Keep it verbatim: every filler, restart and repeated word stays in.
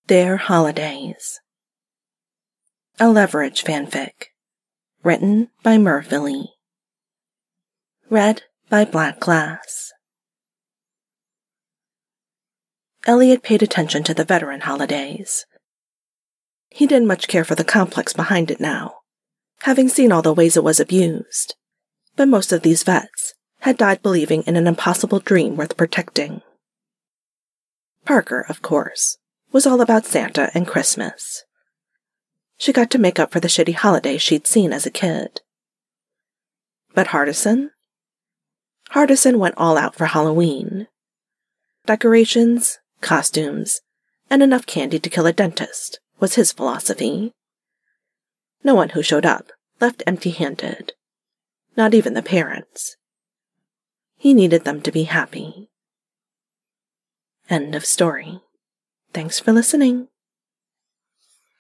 Their Holidays. A Leverage fanfic. Written by Merville. Read by Black Glass. Elliot paid attention to the veteran holidays. He didn't much care for the complex behind it now, having seen all the ways it was abused, but most of these vets had died believing in an impossible dream worth protecting. Parker, of course, was all about Santa and Christmas. She got to make up for the shitty holidays she'd seen as a kid. But Hardison? Hardison went all out for Halloween. Decorations, costumes, and enough candy to kill a dentist was his philosophy. No one who showed up left empty-handed. Not even the parents. He needed them to be happy. End of story. Thanks for listening.